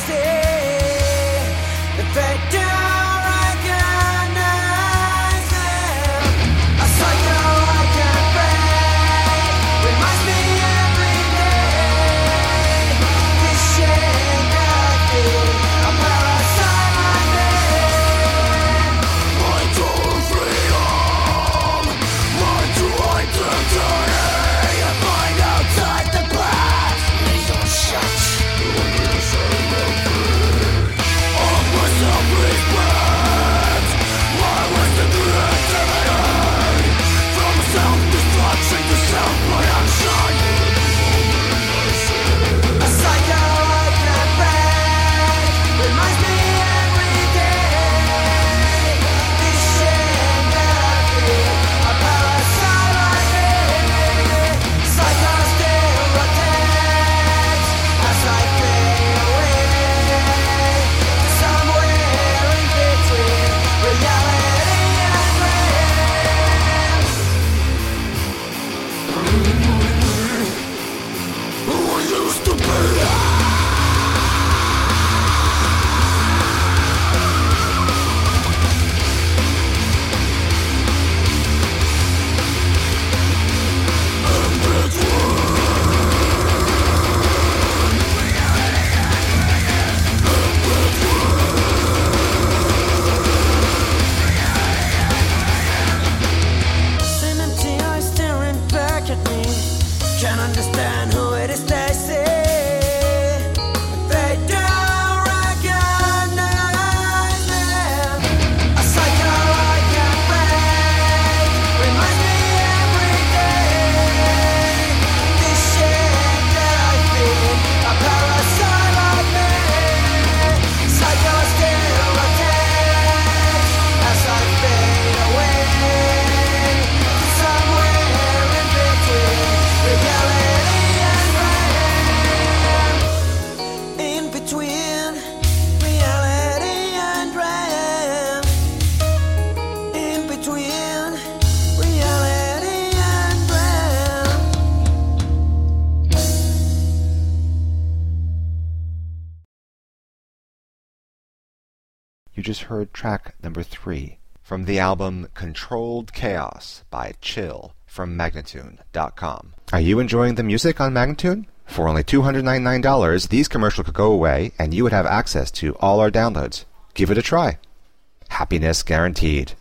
You just heard track number 3 from the album Controlled Chaos by Chill from Magnatune.com. Are you enjoying the music on Magnatune? For only $299, these commercials could go away and you would have access to all our downloads. Give it a try. Happiness guaranteed.